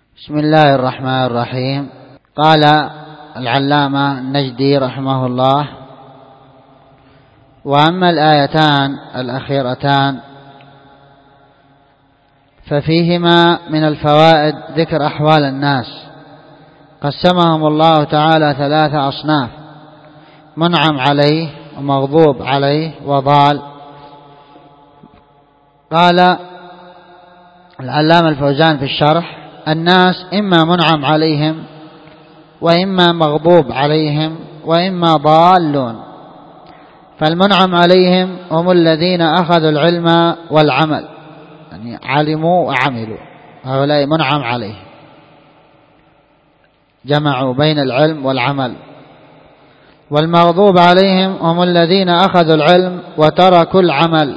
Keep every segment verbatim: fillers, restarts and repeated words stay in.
بسم الله الرحمن الرحيم. قال العلامة النجدي رحمه الله: وأما الآيتان الأخيرتان ففيهما من الفوائد ذكر أحوال الناس، قسمهم الله تعالى ثلاثة أصناف: منعم عليه ومغضوب عليه وضال. قال العلامة الفوزان في الشرح: الناس إما منعم عليهم وإما مغضوب عليهم وإما ضالون. فالمنعم عليهم هم الذين أخذوا العلم والعمل، يعني علموا وعملوا، هؤلاء منعم عليهم، جمعوا بين العلم والعمل. والمغضوب عليهم هم الذين أخذوا العلم وتركوا العمل.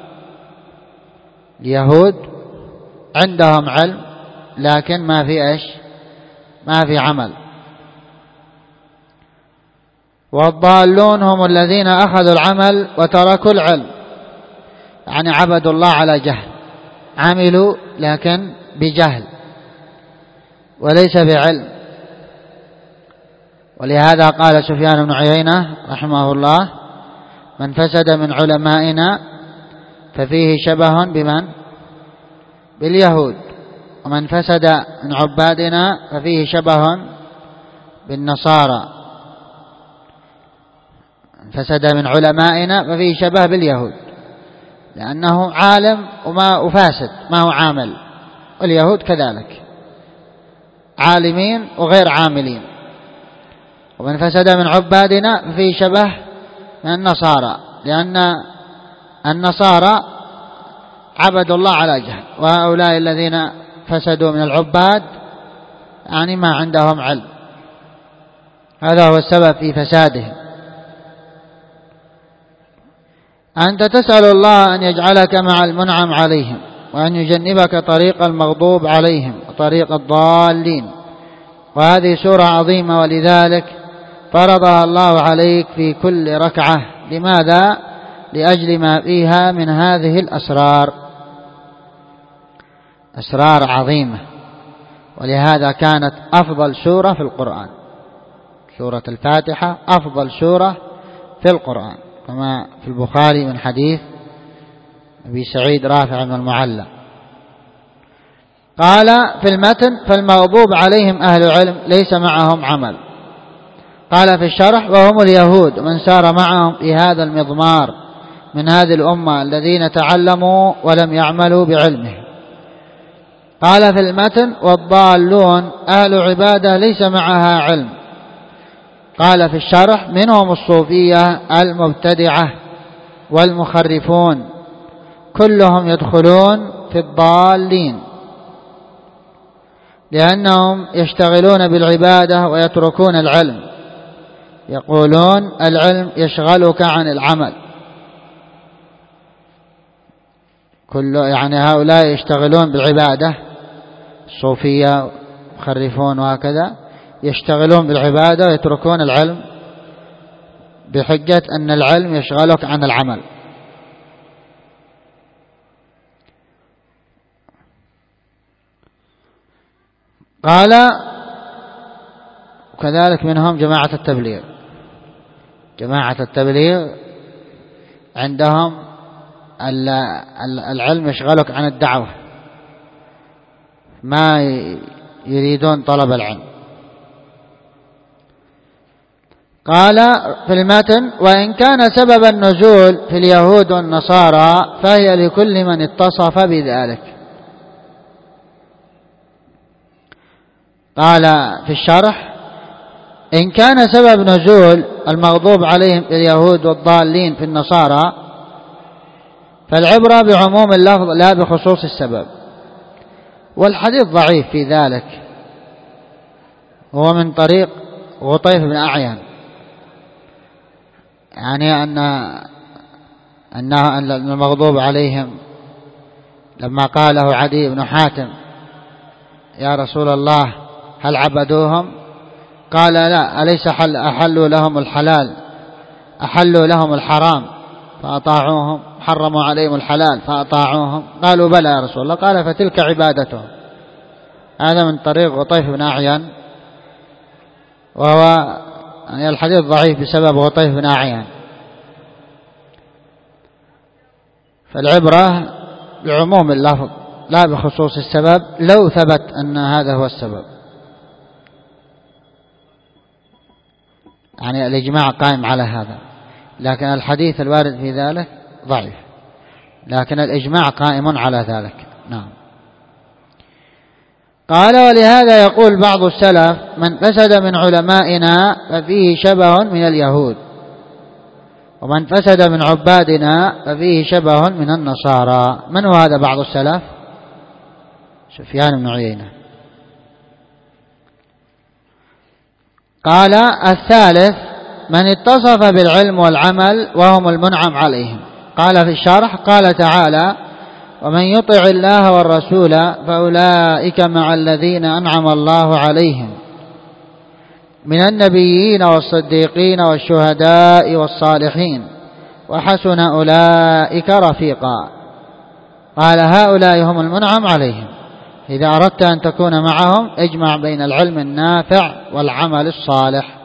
اليهود عندهم علم لكن ما في إيش؟ ما في عمل. والضالون هم الذين أخذوا العمل وتركوا العلم، يعني عبدوا الله على جهل، عملوا لكن بجهل وليس بعلم. ولهذا قال سفيان بن عيينة رحمه الله: من فسد من علمائنا ففيه شبه بمن؟ باليهود. ومن فسد من عبادنا ففيه شبه بالنصارى. من فسد من علمائنا ففيه شبه باليهود، لأنه عالم وما وفاسد، ما هو عامل. واليهود كذلك، عالمين وغير عاملين. ومن فسد من عبادنا ففيه شبه من النصارى، لأن النصارى عبدوا الله على جهل، وهؤلاء الذين فسدوا من العباد يعني ما عندهم علم، هذا هو السبب في فسادهم. أنت تسأل الله أن يجعلك مع المنعم عليهم، وأن يجنبك طريق المغضوب عليهم وطريق الضالين، وهذه سورة عظيمة، ولذلك فرضها الله عليك في كل ركعة. لماذا؟ لأجل ما فيها من هذه الأسرار، أسرار عظيمة، ولهذا كانت أفضل سورة في القرآن. سورة الفاتحة أفضل سورة في القرآن، كما في البخاري من حديث أبي سعيد رافع بن المعلى. قال في المتن: فالمغضوب عليهم أهل العلم ليس معهم عمل. قال في الشرح: وهم اليهود ومن سار معهم في هذا المضمار من هذه الأمة الذين تعلموا ولم يعملوا بعلمه. قال في المتن: والضالون أهل عبادة ليس معها علم. قال في الشرح: منهم الصوفية المبتدعة والمخرفون، كلهم يدخلون في الضالين، لأنهم يشتغلون بالعبادة ويتركون العلم، يقولون العلم يشغلك عن العمل. كل يعني هؤلاء يشتغلون بالعبادة، الصوفية مخرفون وهكذا، يشتغلون بالعبادة ويتركون العلم بحجة أن العلم يشغلك عن العمل. قال: وكذلك منهم جماعة التبليغ. جماعة التبليغ عندهم العلم يشغلك عن الدعوة، ما يريدون طلب العلم. قال في المتن: وإن كان سبب النزول في اليهود والنصارى فهي لكل من اتصف بذلك. قال في الشرح: إن كان سبب نزول المغضوب عليهم في اليهود والضالين في النصارى فالعبرة بعموم اللفظ لا بخصوص السبب. والحديث ضعيف في ذلك، هو من طريق غطيف بن أعين، يعني أن أن المغضوب عليهم لما قاله عدي بن حاتم: يا رسول الله هل عبدوهم؟ قال: لا، أليس حل أحلوا لهم الحلال أحلوا لهم الحرام فأطاعوهم، حرموا عليهم الحلال فأطاعوهم؟ قالوا: بلى يا رسول الله. قال: فتلك عبادتهم. هذا من طريق غطيف بن أعين، وهو يعني الحديث ضعيف بسبب غطيف بن أعين. فالعبرة بعموم اللفظ لا بخصوص السبب، لو ثبت أن هذا هو السبب. يعني الإجماع قائم على هذا، لكن الحديث الوارد في ذلك ضعيف، لكن الإجماع قائم على ذلك. نعم. قال: ولهذا يقول بعض السلف: من فسد من علمائنا ففيه شبه من اليهود، ومن فسد من عبادنا ففيه شبه من النصارى. من هو هذا بعض السلف؟ سفيان بن عيينة. قال: الثالث من اتصف بالعلم والعمل وهم المنعم عليهم. قال في الشرح: قال تعالى: ومن يطع الله والرسول فأولئك مع الذين أنعم الله عليهم من النبيين والصديقين والشهداء والصالحين وحسن أولئك رفيقا. قال: هؤلاء هم المنعم عليهم. إذا أردت أن تكون معهم اجمع بين العلم النافع والعمل الصالح.